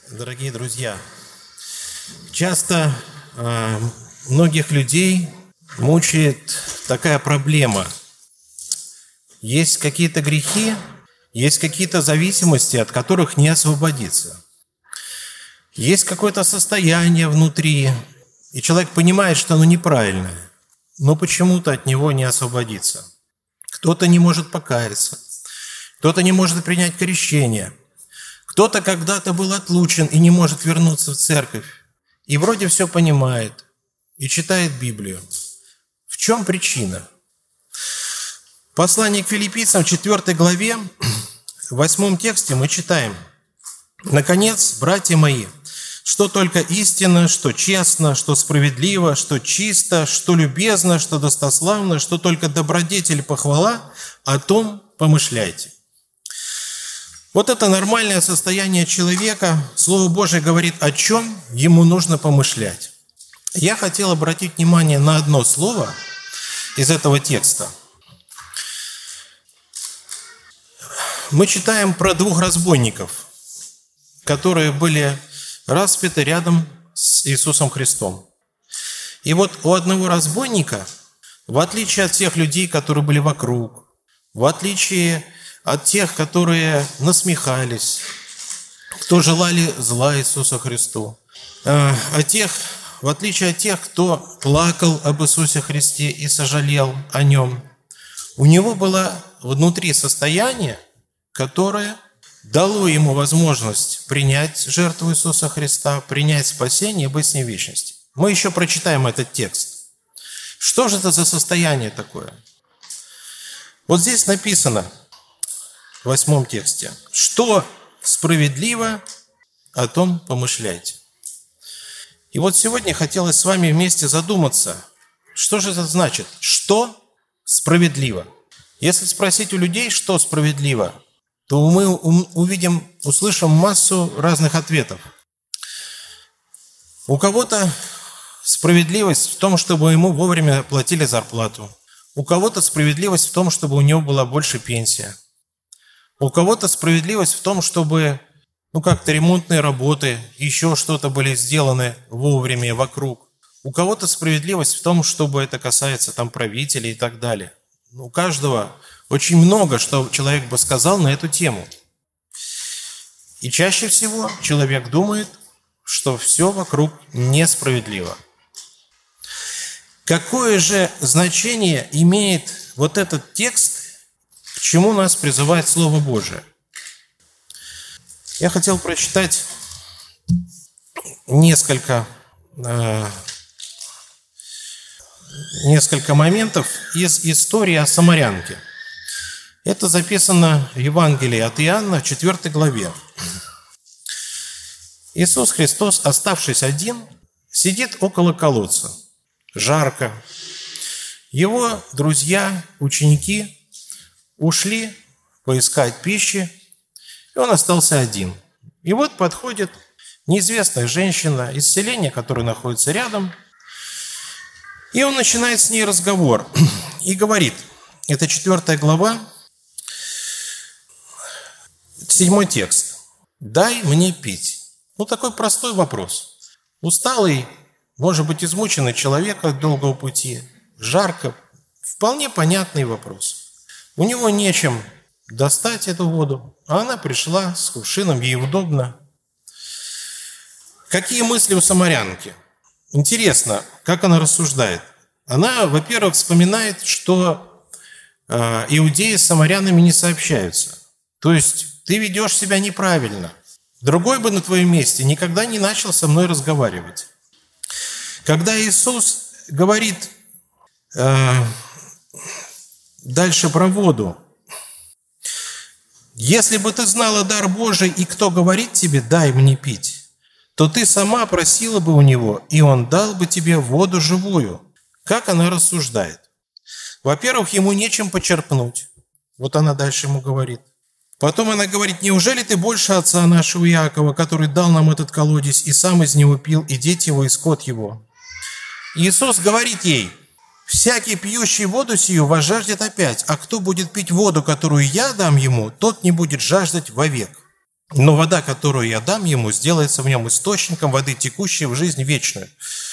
Дорогие друзья, часто многих людей мучает такая проблема. Есть какие-то грехи, есть какие-то зависимости, от которых не освободиться. Есть какое-то состояние внутри, и человек понимает, что оно неправильное, но почему-то от него не освободиться. Кто-то не может покаяться, кто-то не может принять крещение, кто-то когда-то был отлучен и не может вернуться в церковь, и вроде все понимает, и читает Библию. В чем причина? Послание к Филиппийцам, 4 главе, в 8 тексте мы читаем: «Наконец, братья мои, что только истинно, что честно, что справедливо, что чисто, что любезно, что достославно, что только добродетель и похвала, о том помышляйте». Вот это нормальное состояние человека. Слово Божие говорит, о чем ему нужно помышлять. Я хотел обратить внимание на одно слово из этого текста. Мы читаем про 2 разбойников, которые были распяты рядом с Иисусом Христом. И вот у одного разбойника, в отличие от тех людей, которые были вокруг, в отличие от тех, которые насмехались, кто желали зла Иисусу Христу, в отличие от тех, кто плакал об Иисусе Христе и сожалел о Нем, у него было внутри состояние, которое дало ему возможность принять жертву Иисуса Христа, принять спасение и быть с ним в вечности. Мы еще прочитаем этот текст. Что же это за состояние такое? Вот здесь написано в 8 тексте: «Что справедливо, о том помышляйте». И вот сегодня хотелось с вами вместе задуматься, что же это значит, что справедливо. Если спросить у людей, что справедливо, то мы услышим массу разных ответов. У кого-то справедливость в том, чтобы ему вовремя платили зарплату. У кого-то справедливость в том, чтобы у него была больше пенсия. У кого-то справедливость в том, чтобы как-то ремонтные работы, еще что-то были сделаны вовремя вокруг. У кого-то справедливость в том, чтобы это касается правителей и так далее. У каждого очень много, что человек бы сказал на эту тему. И чаще всего человек думает, что все вокруг несправедливо. Какое же значение имеет вот этот текст, к чему нас призывает Слово Божие? Я хотел прочитать несколько моментов из истории о самарянке. Это записано в Евангелии от Иоанна, в 4 главе. Иисус Христос, оставшись один, сидит около колодца. Жарко. Его друзья, ученики ушли поискать пищи, и он остался один. И вот подходит неизвестная женщина из селения, которая находится рядом, и он начинает с ней разговор и говорит, это 4 глава, 7 текст: «Дай мне пить». Такой простой вопрос. Усталый, может быть, измученный человек от долгого пути, жарко, вполне понятный вопрос. У него нечем достать эту воду, а она пришла с кувшином, ей удобно. Какие мысли у самарянки? Интересно, как она рассуждает. Она, во-первых, вспоминает, что иудеи с самарянами не сообщаются. То есть ты ведешь себя неправильно. Другой бы на твоем месте никогда не начал со мной разговаривать. Когда Иисус говорит дальше про воду: «Если бы ты знала дар Божий, и кто говорит тебе, дай мне пить, то ты сама просила бы у него, и он дал бы тебе воду живую». Как она рассуждает? Во-первых, ему нечем почерпнуть. Вот она дальше ему говорит. Потом она говорит: «Неужели ты больше отца нашего Иакова, который дал нам этот колодец, и сам из него пил, и дети его, и скот его?» Иисус говорит ей: «Всякий, пьющий воду сию, возжаждет опять, а кто будет пить воду, которую я дам ему, тот не будет жаждать вовек». но вода, которую я дам ему, сделается в нем источником воды, текущей в жизнь вечную.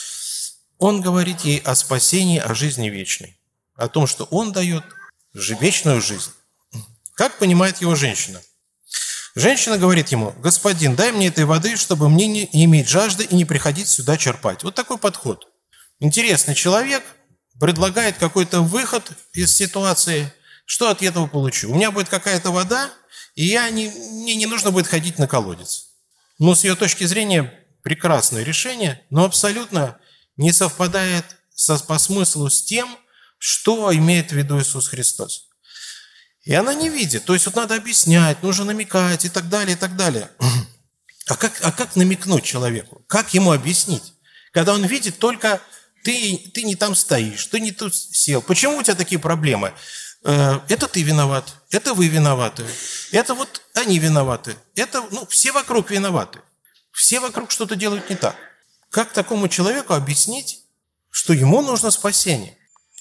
Он говорит ей о спасении, о жизни вечной, о том, что он дает вечную жизнь. Как понимает его женщина? Женщина говорит ему: «Господин, дай мне этой воды, чтобы мне не иметь жажды и не приходить сюда черпать». Вот такой подход. Интересный человек предлагает какой-то выход из ситуации. Что от этого получу? У меня будет какая-то вода, и мне не нужно будет ходить на колодец. Но с ее точки зрения прекрасное решение, но абсолютно не совпадает по смыслу с тем, что имеет в виду Иисус Христос. И она не видит. То есть вот надо объяснять, нужно намекать и так далее, и так далее. А как намекнуть человеку? Как ему объяснить? Когда он видит только ты не там стоишь, ты не тут сел. Почему у тебя такие проблемы? Это ты виноват, это вы виноваты, это вот они виноваты, это, все вокруг виноваты. Все вокруг что-то делают не так. Как такому человеку объяснить, что ему нужно спасение?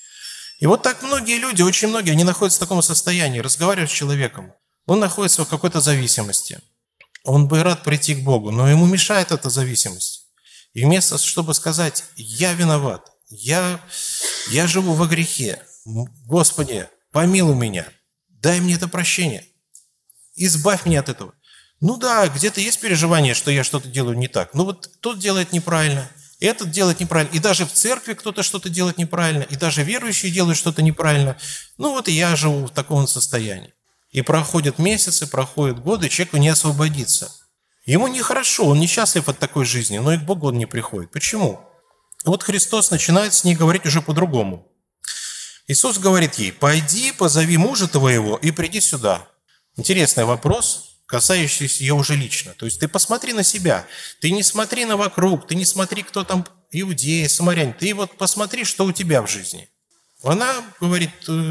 И вот так многие люди, очень многие, они находятся в таком состоянии, разговаривают с человеком. Он находится в какой-то зависимости. Он бы рад прийти к Богу, но ему мешает эта зависимость. И вместо, чтобы сказать: «Я виноват, я живу во грехе, Господи, помилуй меня, дай мне это прощение, избавь меня от этого». Ну да, где-то есть переживание, что я что-то делаю не так. Но вот тот делает неправильно, этот делает неправильно. И даже в церкви кто-то что-то делает неправильно, и даже верующие делают что-то неправильно. Ну вот и я живу в таком состоянии. И проходят месяцы, проходят годы, человеку не освободиться. Ему нехорошо, он несчастлив от такой жизни, но и к Богу он не приходит. Почему? Вот Христос начинает с ней говорить уже по-другому. Иисус говорит ей: «Пойди, позови мужа твоего и приди сюда». Интересный вопрос, касающийся ее уже лично. То есть ты посмотри на себя, ты не смотри на вокруг, ты не смотри, кто там иудеи, самаряне, ты вот посмотри, что у тебя в жизни. Она говорит: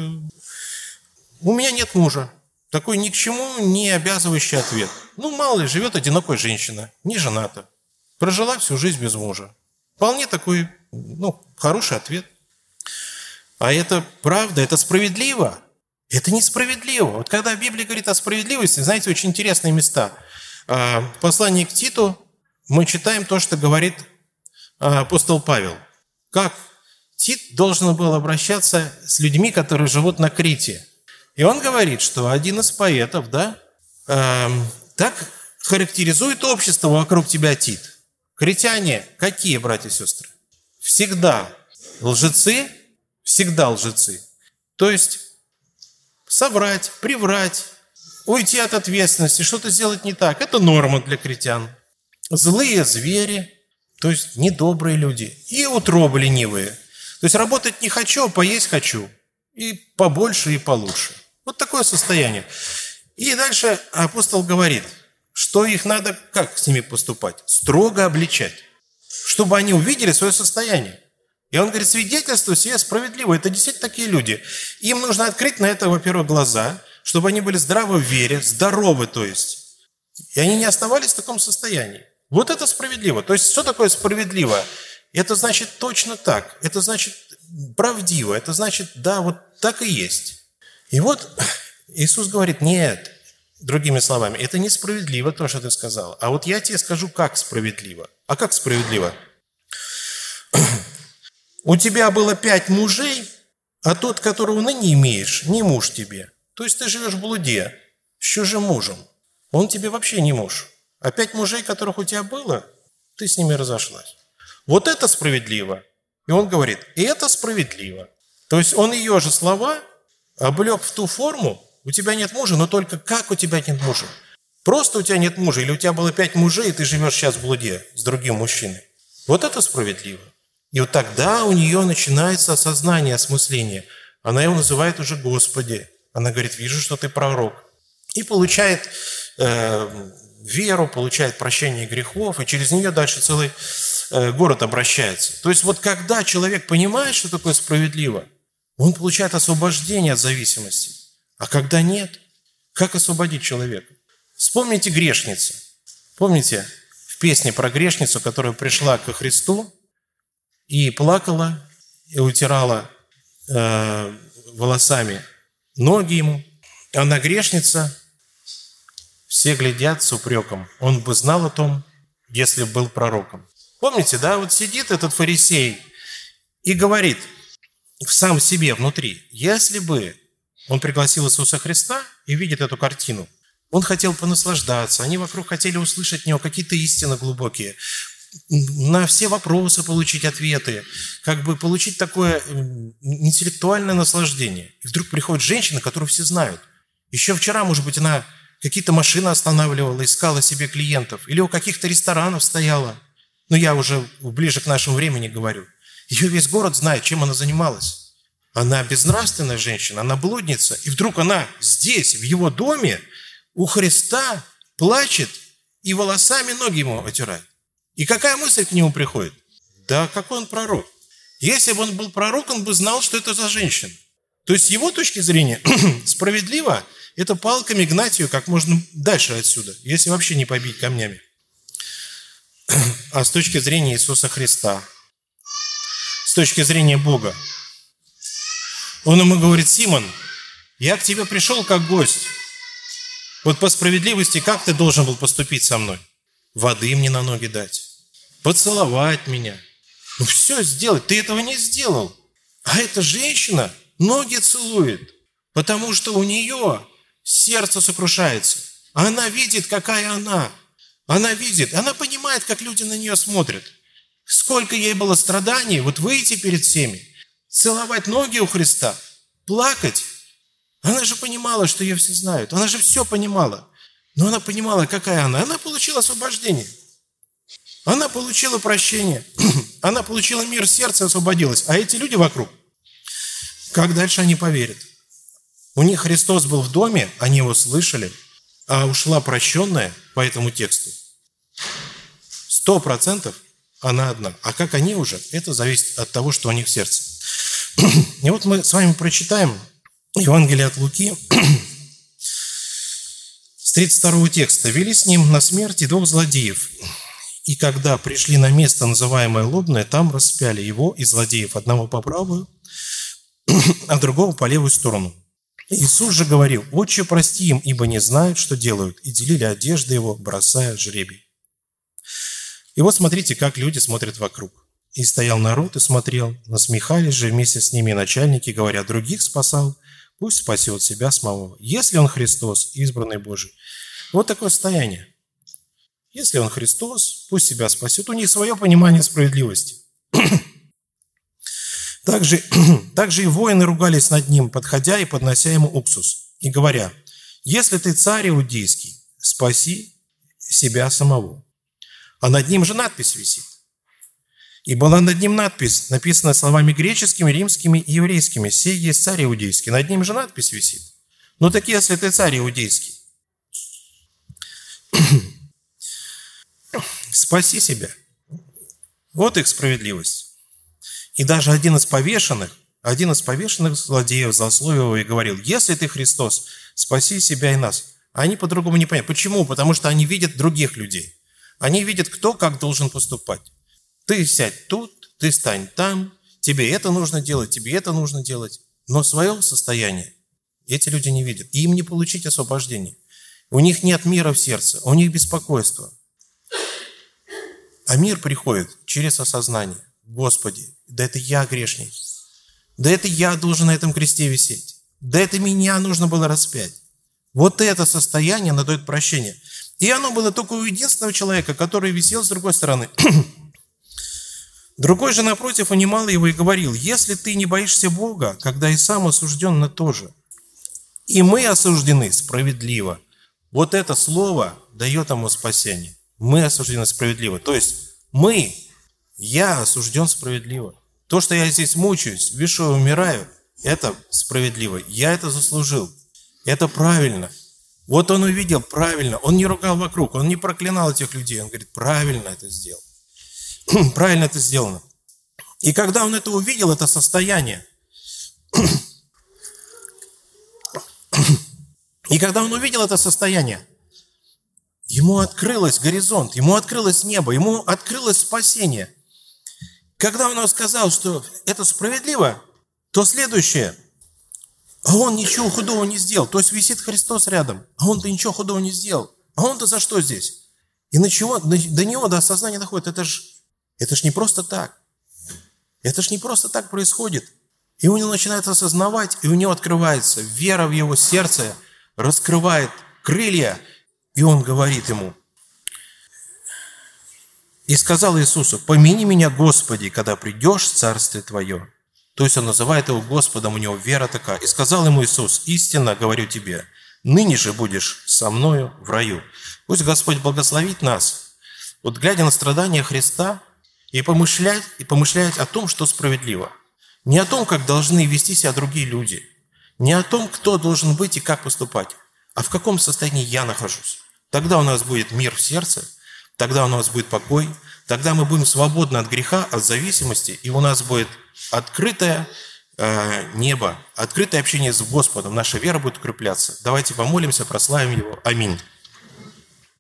«У меня нет мужа». Такой ни к чему не обязывающий ответ. Мало ли, живет одинокая женщина, не жената, прожила всю жизнь без мужа. Вполне такой, хороший ответ. А это правда, это справедливо? Это несправедливо. Вот когда Библия говорит о справедливости, знаете, очень интересные места. В послании к Титу мы читаем то, что говорит апостол Павел. Как Тит должен был обращаться с людьми, которые живут на Крите. И он говорит, что один из поэтов, так характеризует общество вокруг тебя, Тит. Критяне какие, братья и сестры? Всегда лжецы. То есть соврать, приврать, уйти от ответственности, что-то сделать не так – это норма для критян. Злые звери, то есть недобрые люди, и утробы ленивые. То есть работать не хочу, а поесть хочу. И побольше, и получше. Вот такое состояние. И дальше апостол говорит, что их надо как с ними поступать? Строго обличать, чтобы они увидели свое состояние. И он говорит: свидетельство сие справедливо. Это действительно такие люди. Им нужно открыть на это, во-первых, глаза, чтобы они были здравы в вере, здоровы, то есть. И они не оставались в таком состоянии. Вот это справедливо. То есть, что такое справедливо? Это значит точно так. Это значит правдиво. Это значит, да, вот так и есть. И вот Иисус говорит: нет, другими словами, это несправедливо то, что ты сказал. А вот я тебе скажу, как справедливо. А как справедливо? У тебя было 5 мужей, а тот, которого ныне имеешь, не муж тебе. То есть ты живешь в блуде с чужим мужем. Он тебе вообще не муж. А 5 мужей, которых у тебя было, ты с ними разошлась. Вот это справедливо. И он говорит: и это справедливо. То есть он ее же слова облег в ту форму: у тебя нет мужа, но только как у тебя нет мужа? Просто у тебя нет мужа, или у тебя было 5 мужей, и ты живешь сейчас в блуде с другим мужчиной. Вот это справедливо. И вот тогда у нее начинается осознание, осмысление. Она его называет уже Господи. Она говорит: вижу, что ты пророк. И получает веру, получает прощение грехов, и через нее дальше целый город обращается. То есть вот когда человек понимает, что такое справедливо, он получает освобождение от зависимости. А когда нет, как освободить человека? Вспомните грешницу. Помните в песне про грешницу, которая пришла ко Христу и плакала, и утирала волосами ноги ему. Она грешница, Все глядят с упреком. Он бы знал о том, если был пророком. Помните, да, вот сидит этот фарисей и говорит сам себе внутри, если бы он пригласил Иисуса Христа и видит эту картину, он хотел понаслаждаться, они вокруг хотели услышать от него какие-то истины глубокие, на все вопросы получить ответы, как бы получить такое интеллектуальное наслаждение. И вдруг приходит женщина, которую все знают. Еще вчера, может быть, она какие-то машины останавливала, искала себе клиентов, или у каких-то ресторанов стояла. Но я уже ближе к нашему времени говорю. Ее весь город знает, чем она занималась. Она безнравственная женщина, она блудница. И вдруг она здесь, в его доме, у Христа плачет и волосами ноги ему отирает. И какая мысль к нему приходит? Да какой он пророк? Если бы он был пророк, он бы знал, что это за женщина. То есть с его точки зрения справедливо это палками гнать ее как можно дальше отсюда, если вообще не побить камнями. А с точки зрения Иисуса Христа, с точки зрения Бога, он ему говорит: Симон, я к тебе пришел как гость. Вот по справедливости как ты должен был поступить со мной? Воды мне на ноги дать, поцеловать меня. Ну все сделать, ты этого не сделал. А эта женщина ноги целует, потому что у нее сердце сокрушается. Она видит, какая она. Она видит, она понимает, как люди на нее смотрят. Сколько ей было страданий, вот выйти перед всеми, целовать ноги у Христа, плакать. Она же понимала, что ее все знают. Она же все понимала. Но она понимала, какая она. Она получила освобождение. Она получила прощение. Она получила мир сердца, освободилась. А эти люди вокруг, как дальше они поверят? У них Христос был в доме, они его слышали, а ушла прощенная по этому тексту. 100% она одна. А как они уже, это зависит от того, что у них в сердце. И вот мы с вами прочитаем Евангелие от Луки с 32 текста. «Вели с ним на смерть 2 злодеев. И когда пришли на место, называемое Лобное, там распяли его и злодеев, одного по правую, а другого по левую сторону. Иисус же говорил: Отче, прости им, ибо не знают, что делают, и делили одежды его, бросая жребий». И вот смотрите, как люди смотрят вокруг. «И стоял народ и смотрел, насмехались же вместе с ними начальники, говоря: других спасал, пусть спасет себя самого, если он Христос, избранный Божий». Вот такое состояние. Если он Христос, пусть себя спасет. У них свое понимание справедливости. Также и воины ругались над ним, подходя и поднося ему уксус, и говоря: «Если ты царь иудейский, спаси себя самого». А над ним же надпись висит. И была над ним надпись, написанная словами греческими, римскими и еврейскими: «Сей есть царь иудейский». Над ним же надпись висит. Ну так если ты царь иудейский, спаси себя. Вот их справедливость. И даже один из повешенных злодеев злословил и говорил: «Если ты Христос, спаси себя и нас». А они по-другому не понимают. Почему? Потому что они видят других людей. Они видят, кто как должен поступать. Ты сядь тут, ты стань там, тебе это нужно делать, тебе это нужно делать. Но свое состояние эти люди не видят. И им не получить освобождение. У них нет мира в сердце, у них беспокойство. А мир приходит через осознание. Господи, да это я грешник. Да это я должен на этом кресте висеть. Да это меня нужно было распять. Вот это состояние, оно дает прощение. И оно было только у единственного человека, который висел с другой стороны. Другой же, напротив, унимал его и говорил: «Если ты не боишься Бога, когда и сам осужден на то же, и мы осуждены справедливо». Вот это слово дает ему спасение. Мы осуждены справедливо. То есть я осужден справедливо. То, что я здесь мучаюсь, вешу и умираю, это справедливо. Я это заслужил. Это правильно. Вот он увидел правильно. Он не ругал вокруг, он не проклинал этих людей. Он говорит: правильно это сделал. Правильно это сделано. И когда он это увидел, это состояние, ему открылось горизонт, ему открылось небо, ему открылось спасение. Когда он сказал, что это справедливо, то следующее: а он ничего худого не сделал. То есть висит Христос рядом, а он-то ничего худого не сделал. А он-то за что здесь? И до него до осознания доходит, это ж не просто так. Это ж не просто так происходит. И он начинает осознавать, и у него открывается вера в его сердце, раскрывает крылья, и он говорит ему. И сказал Иисусу: «Помяни меня, Господи, когда придешь в Царствие Твое». То есть он называет его Господом, у него вера такая. И сказал ему Иисус: «Истинно говорю тебе, ныне же будешь со мною в раю». Пусть Господь благословит нас, вот глядя на страдания Христа, и помышлять о том, что справедливо. Не о том, как должны вести себя другие люди, не о том, кто должен быть и как поступать, а в каком состоянии я нахожусь. Тогда у нас будет мир в сердце, тогда у нас будет покой, тогда мы будем свободны от греха, от зависимости, и у нас будет открытое небо, открытое общение с Господом. Наша вера будет укрепляться. Давайте помолимся, прославим Его. Аминь.